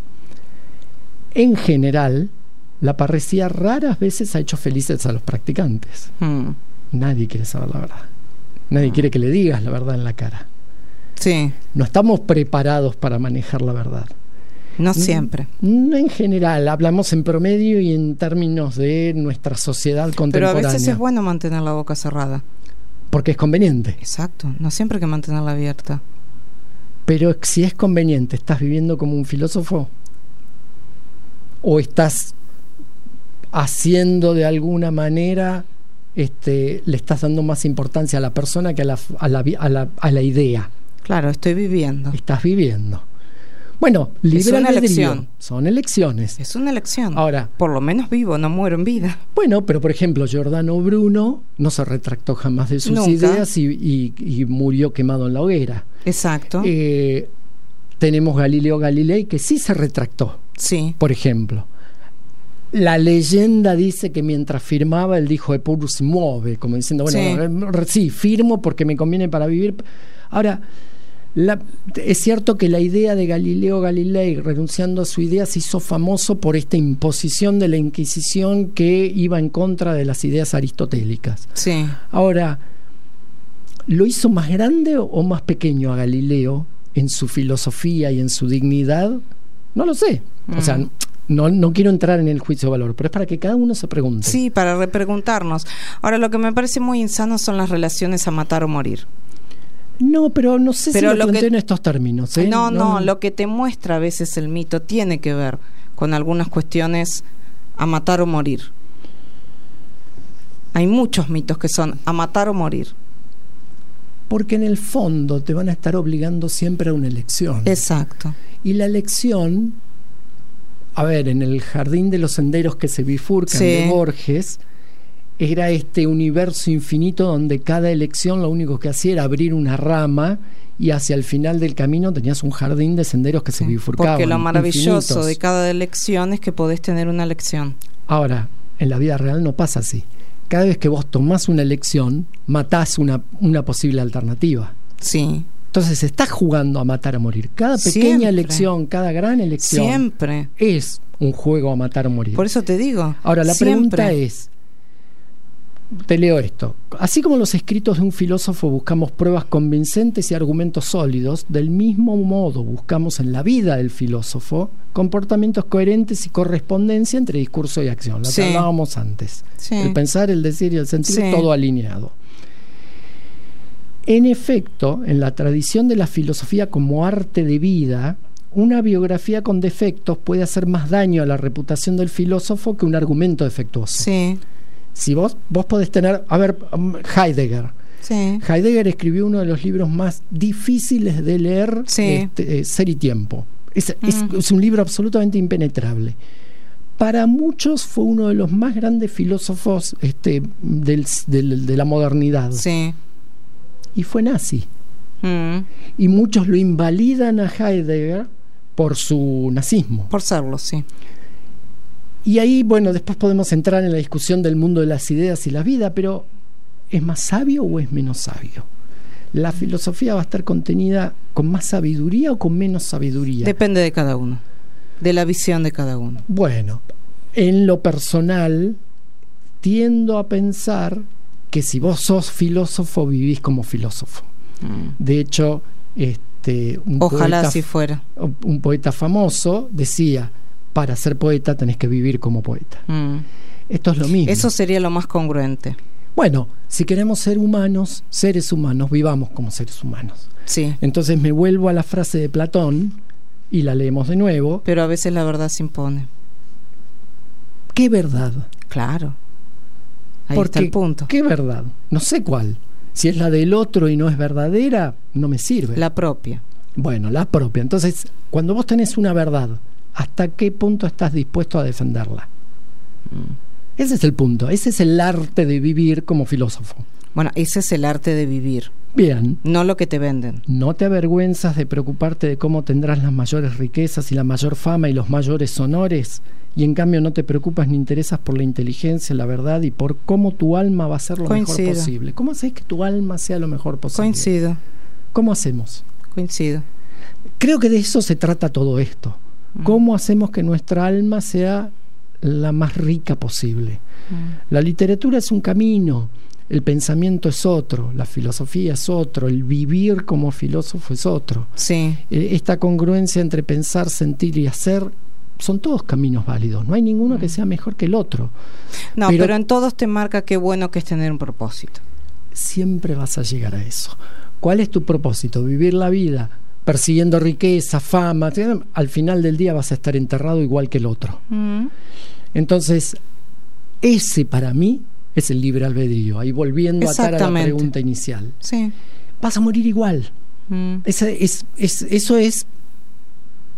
En general, la parresía raras veces ha hecho felices a los practicantes. mm, Nadie quiere saber la verdad. Nadie quiere que le digas la verdad en la cara. sí, No estamos preparados para manejar la verdad. no siempre. No en general, hablamos en promedio y en términos de nuestra sociedad Pero a contemporánea. veces es bueno mantener la boca cerrada. Porque es conveniente. Exacto, no siempre hay que mantenerla abierta. Pero si es conveniente, ¿estás viviendo como un filósofo? ¿O estás haciendo de alguna manera, este, le estás dando más importancia a la persona que a la, a la, vi- a la, a la idea? Claro, estoy viviendo. Estás viviendo. Bueno, libre es una albedrío. elección. Son elecciones. Es una elección. Ahora, por lo menos vivo, no muero en vida. Bueno, pero por ejemplo, Giordano Bruno no se retractó jamás de sus Nunca. ideas y, y, y murió quemado en la hoguera. Exacto. Eh, tenemos Galileo Galilei que sí se retractó, sí. por ejemplo. La leyenda dice que mientras firmaba él dijo "Epur si muove", como diciendo, bueno, sí. sí, firmo porque me conviene para vivir. Ahora, la, es cierto que la idea de Galileo Galilei renunciando a su idea se hizo famoso por esta imposición de la Inquisición que iba en contra de las ideas aristotélicas. Sí. Ahora, ¿lo hizo más grande o más pequeño a Galileo en su filosofía y en su dignidad? No lo sé. Mm. O sea, no, no quiero entrar en el juicio de valor, pero es para que cada uno se pregunte. Sí, para repreguntarnos. Ahora, lo que me parece muy insano son las relaciones a matar o morir. No, pero no sé pero si lo, lo planteo que, en estos términos. ¿eh? No, no, no, lo que te muestra a veces el mito tiene que ver con algunas cuestiones a matar o morir. Hay muchos mitos que son a matar o morir. Porque en el fondo te van a estar obligando siempre a una elección. Exacto. Y la elección, a ver, en el Jardín de los Senderos que se bifurcan sí. de Borges, era este universo infinito donde cada elección lo único que hacía era abrir una rama y hacia el final del camino tenías un jardín de senderos que se bifurcaban. Porque lo maravilloso infinitos. de cada elección es que podés tener una elección. Ahora, en la vida real no pasa así. Cada vez que vos tomás una elección, matás una, una posible alternativa. Sí. Entonces estás jugando a matar o morir. Cada pequeña Siempre. elección, cada gran elección Siempre. es un juego a matar o morir. Por eso te digo. Ahora, la siempre. pregunta es, te leo esto. Así como los escritos de un filósofo buscamos pruebas convincentes y argumentos sólidos, del mismo modo buscamos en la vida del filósofo comportamientos coherentes y correspondencia entre discurso y acción. Lo sí. que hablábamos antes. Sí. El pensar, el decir y el sentir, sí. todo alineado. En efecto, en la tradición de la filosofía como arte de vida, una biografía con defectos puede hacer más daño a la reputación del filósofo que un argumento defectuoso. Sí. Si vos, vos podés tener, a ver, Heidegger. Sí. Heidegger escribió uno de los libros más difíciles de leer, sí. este, eh, Ser y Tiempo. Es, mm. es, es un libro absolutamente impenetrable. Para muchos fue uno de los más grandes filósofos este, del, del, de la modernidad. Sí. Y fue nazi. Mm. Y muchos lo invalidan a Heidegger por su nazismo. Por serlo, sí. Y ahí, bueno, después podemos entrar en la discusión del mundo de las ideas y la vida, pero ¿es más sabio o es menos sabio? ¿La filosofía va a estar contenida con más sabiduría o con menos sabiduría? Depende de cada uno, de la visión de cada uno. Bueno, en lo personal, tiendo a pensar que si vos sos filósofo, vivís como filósofo. Mm. De hecho, este, un ojalá poeta, si fuera. Un poeta famoso decía: para ser poeta tenés que vivir como poeta. Mm. Esto es lo mismo. Eso sería lo más congruente. Bueno, si queremos ser humanos, seres humanos, vivamos como seres humanos. Sí. Entonces me vuelvo a la frase de Platón y la leemos de nuevo. Pero a veces la verdad se impone. ¿Qué verdad? Claro. Ahí Porque, está el punto. ¿qué verdad? No sé cuál. Si es la del otro y no es verdadera, no me sirve. La propia. Bueno, la propia. Entonces, cuando vos tenés una verdad, ¿hasta qué punto estás dispuesto a defenderla? Mm. Ese es el punto. Ese es el arte de vivir como filósofo. Bueno, ese es el arte de vivir. Bien. No lo que te venden. No te avergüenzas de preocuparte de cómo tendrás las mayores riquezas y la mayor fama y los mayores honores, y en cambio no te preocupas ni interesas por la inteligencia, la verdad y por cómo tu alma va a ser lo Coincido. mejor posible. ¿Cómo haces que tu alma sea lo mejor posible? Coincido. ¿Cómo hacemos? Coincido. Creo que de eso se trata todo esto. Mm. ¿Cómo hacemos que nuestra alma sea la más rica posible? Mm. La literatura es un camino, el pensamiento es otro, la filosofía es otro, el vivir como filósofo es otro. Sí. Esta congruencia entre pensar, sentir y hacer son todos caminos válidos, no hay ninguno que sea mejor que el otro. No, pero, pero en todos te marca qué bueno que es tener un propósito. Siempre vas a llegar a eso. ¿Cuál es tu propósito? Vivir la vida persiguiendo riqueza, fama, al final del día vas a estar enterrado igual que el otro. Mm. Entonces, ese para mí es el libre albedrío. Ahí volviendo a atar a la pregunta inicial. Sí. Vas a morir igual. Mm. Esa es, es, eso es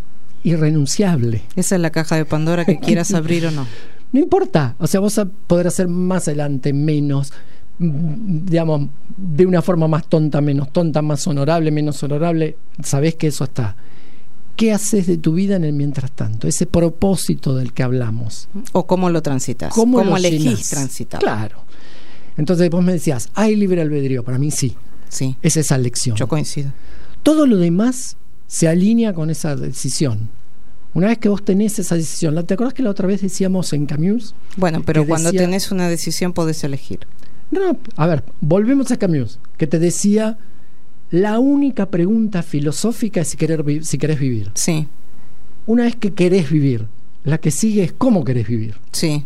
irrenunciable. Esa es la caja de Pandora que quieras abrir o no. No importa, o sea, vos podrás hacer más adelante, menos, digamos, de una forma más tonta, menos tonta, más honorable, menos honorable, sabés que eso está. ¿Qué haces de tu vida en el mientras tanto? Ese propósito del que hablamos. O cómo lo transitas, cómo, cómo lo elegís llenás. transitar. Claro. Entonces vos me decías, hay libre albedrío, para mí sí. Sí. Es esa elección. Yo coincido. Todo lo demás se alinea con esa decisión. Una vez que vos tenés esa decisión, ¿te acordás que la otra vez decíamos en Camus? Bueno, pero que cuando decía, tenés una decisión podés elegir. No, a ver, volvemos a Camus, que te decía, la única pregunta filosófica es si querés, si querés vivir. Sí. Una vez que querés vivir, la que sigue es cómo querés vivir. Sí.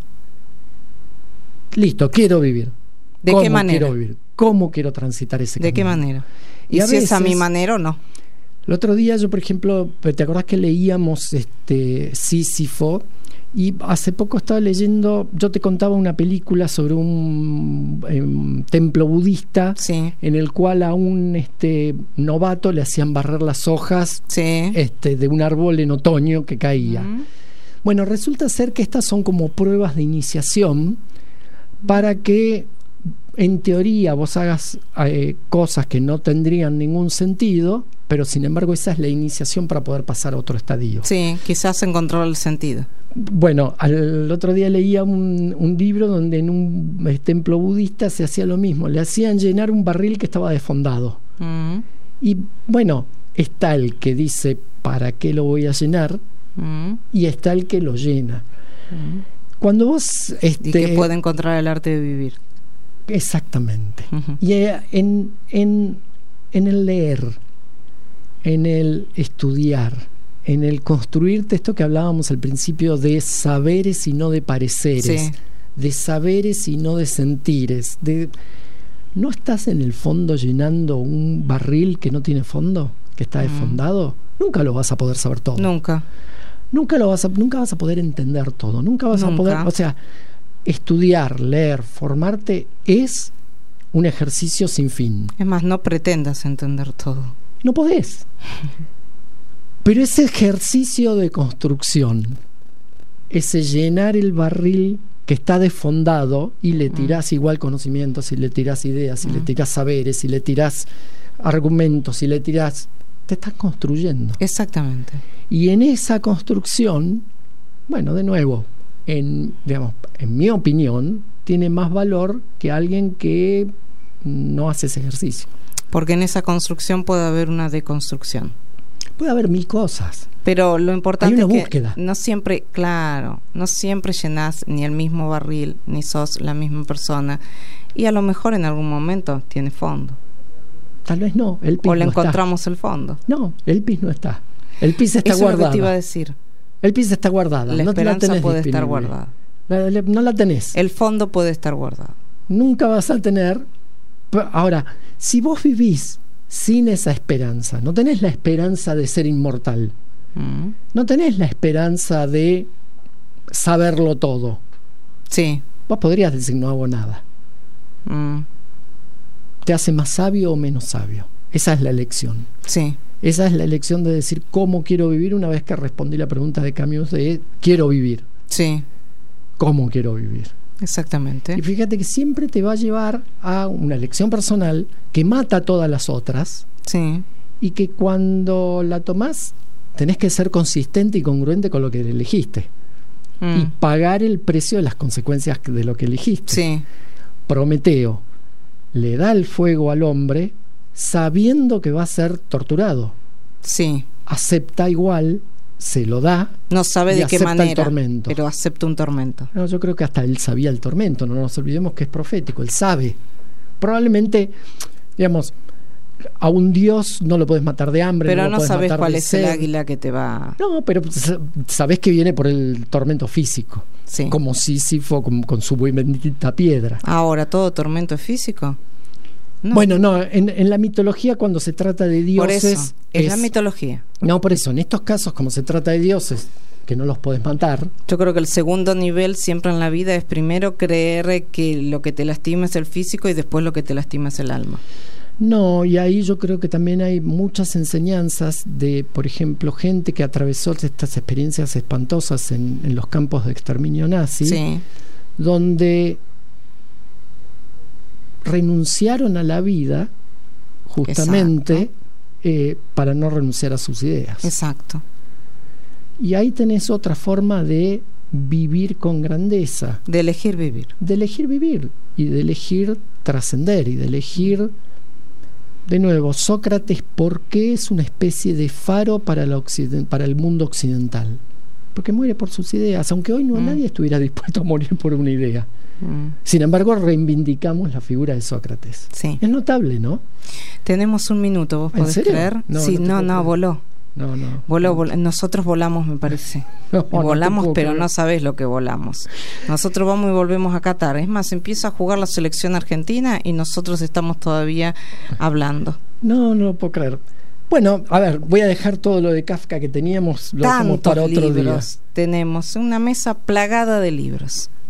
Listo, quiero vivir. ¿De ¿Cómo qué manera? quiero vivir? ¿Cómo quiero transitar ese camino? ¿De qué manera? Y, ¿Y a si veces, es a mi manera o no? El otro día yo, por ejemplo, ¿te acordás que leíamos este Sísifo? Y hace poco estaba leyendo, yo te contaba una película sobre un eh, templo budista, sí, en el cual a un este novato le hacían barrer las hojas, sí, este, de un árbol en otoño que caía. Uh-huh. Bueno, resulta ser que estas son como pruebas de iniciación para que en teoría vos hagas eh, cosas que no tendrían ningún sentido, pero sin embargo esa es la iniciación para poder pasar a otro estadio. Sí, quizás encontrar el sentido. Bueno, al otro día leía un, un libro donde en un eh, templo budista se hacía lo mismo, le hacían llenar un barril que estaba desfondado. Uh-huh. Y bueno, está el que dice ¿para qué lo voy a llenar? Uh-huh. Y está el que lo llena. Uh-huh. Cuando vos este, y que puede encontrar el arte de vivir. Exactamente. Uh-huh. Y en, en, en el leer, en el estudiar, en el construirte esto que hablábamos al principio de saberes y no de pareceres, sí, de saberes y no de sentires, de ¿no estás en el fondo llenando un barril que no tiene fondo, que está desfondado? Mm. Nunca lo vas a poder saber todo. Nunca. Nunca lo vas a, nunca vas a poder entender todo. Nunca vas nunca. a poder, o sea, estudiar, leer, formarte es un ejercicio sin fin. Es más, no pretendas entender todo. No podés. Pero ese ejercicio de construcción, ese llenar el barril que está desfondado y le tirás mm. igual conocimientos, y le tirás ideas, y mm. le tirás saberes, y le tirás argumentos, y le tirás, te estás construyendo. Exactamente. Y en esa construcción, bueno, de nuevo, en, digamos, en mi opinión, tiene más valor que alguien que no hace ese ejercicio. Porque en esa construcción puede haber una deconstrucción. Puede haber mil cosas. Pero lo importante es que búsqueda. No siempre, claro, no siempre llenás ni el mismo barril, ni sos la misma persona. Y a lo mejor en algún momento tiene fondo. Tal vez no. El pis o le no encontramos está. el fondo. No, el pis no está. El pis está Eso guardado. Es lo que te iba a decir. El pis está guardada. La no esperanza la tenés puede disponible. estar guardada. La, la, no la tenés. El fondo puede estar guardado. Nunca vas a tener. Ahora, si vos vivís sin esa esperanza, no tenés la esperanza de ser inmortal, mm. no tenés la esperanza de saberlo todo. Sí. Vos podrías decir no hago nada. Mm. ¿Te hace más sabio o menos sabio? Esa es la elección. Sí. Esa es la elección de decir cómo quiero vivir una vez que respondí la pregunta de Camus de quiero vivir. Sí. ¿Cómo quiero vivir? Exactamente. Y fíjate que siempre te va a llevar a una elección personal que mata a todas las otras. Sí. Y que cuando la tomás tenés que ser consistente y congruente con lo que elegiste. Mm. Y pagar el precio de las consecuencias de lo que elegiste. Sí. Prometeo le da el fuego al hombre sabiendo que va a ser torturado. Sí. Acepta igual, se lo da. No sabe de qué manera, el pero acepta un tormento. No, yo creo que hasta él sabía el tormento, no nos olvidemos que es profético, él sabe. Probablemente, digamos, a un dios no lo puedes matar de hambre, pero no, no lo sabes matar cuál de es sed. El águila que te va. No, pero sabes que viene por el tormento físico, sí. Como Sísifo con, con su muy bendita piedra. Ahora, ¿todo tormento es físico? No. Bueno, no, en, en la mitología cuando se trata de dioses... Por eso, es, es la mitología. No, por eso, en estos casos como se trata de dioses que no los podés matar... Yo creo que el segundo nivel siempre en la vida es primero creer que lo que te lastima es el físico y después lo que te lastima es el alma. No, y ahí yo creo que también hay muchas enseñanzas de, por ejemplo, gente que atravesó estas experiencias espantosas en, en los campos de exterminio nazi, Sí. donde renunciaron a la vida justamente eh, para no renunciar a sus ideas. Exacto. Y ahí tenés otra forma de vivir con grandeza, De elegir vivir. de elegir vivir y de elegir trascender y de elegir, de nuevo, Sócrates, ¿por qué es una especie de faro para, la occiden- para el mundo occidental? Porque muere por sus ideas, aunque hoy no Mm. nadie estuviera dispuesto a morir por una idea. Mm, Sin embargo, reivindicamos la figura de Sócrates. Sí. Es notable, ¿no? Tenemos un minuto, ¿vos ¿En podés serio? creer? No, sí, no te no, puedo no, creer. voló. No, no. Voló, voló. Nosotros volamos, me parece. No, no te volamos, puedo pero creer. no sabés lo que volamos. Nosotros vamos y volvemos a Qatar. Es más, empieza a jugar la selección argentina y nosotros estamos todavía hablando. No, no lo puedo creer. Bueno, a ver, voy a dejar todo lo de Kafka que teníamos, lo dejamos Tantos para otro libros tenemos, una mesa plagada de libros. día.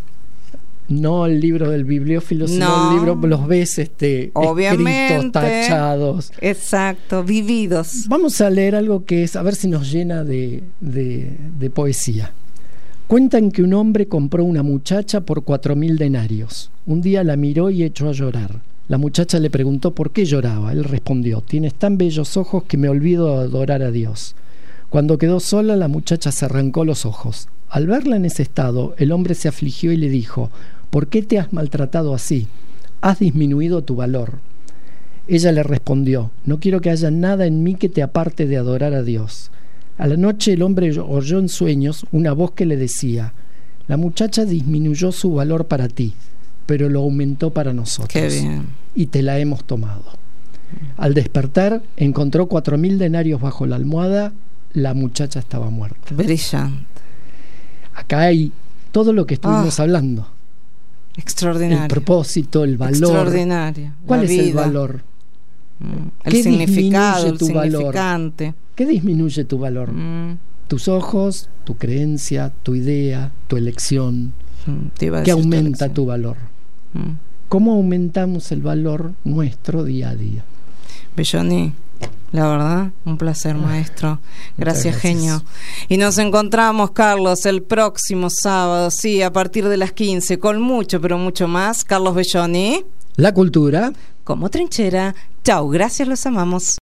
No el libro del bibliófilo, sino No. el libro, los ves este, Obviamente. escritos, tachados. Exacto, vividos. Vamos a leer algo que es, a ver si nos llena de, de, de poesía. Cuentan que un hombre compró una muchacha por cuatro mil denarios. Un día la miró y echó a llorar. La muchacha le preguntó por qué lloraba. Él respondió: tienes tan bellos ojos que me olvido de adorar a Dios. Cuando quedó sola, la muchacha se arrancó los ojos. Al verla en ese estado, el hombre se afligió y le dijo: ¿por qué te has maltratado así? Has disminuido tu valor. Ella le respondió: no quiero que haya nada en mí que te aparte de adorar a Dios. A la noche el hombre oyó en sueños una voz que le decía: la muchacha disminuyó su valor para ti, pero lo aumentó para nosotros. Qué bien. Y te la hemos tomado. Al despertar, encontró cuatro mil denarios bajo la almohada. La muchacha estaba muerta. Brillante. Acá hay todo lo que estuvimos Ah. hablando. Extraordinario. El propósito, el valor. Extraordinario. ¿Cuál La es el vida. valor? Mm, El ¿Qué significado, disminuye el tu valor? significante. ¿Qué disminuye tu valor? Mm, Tus ojos, tu creencia, tu idea, tu elección. mm, te iba a ¿Qué decir tu aumenta elección. tu valor? Mm. ¿Cómo aumentamos el valor nuestro día a día? Belloni, la verdad, un placer, maestro. Gracias, gracias. genio. Y nos encontramos, Carlos, el próximo sábado, sí, a partir de las quince, con mucho, pero mucho más. Carlos Belloni, La cultura. como trinchera. Chau, gracias, los amamos.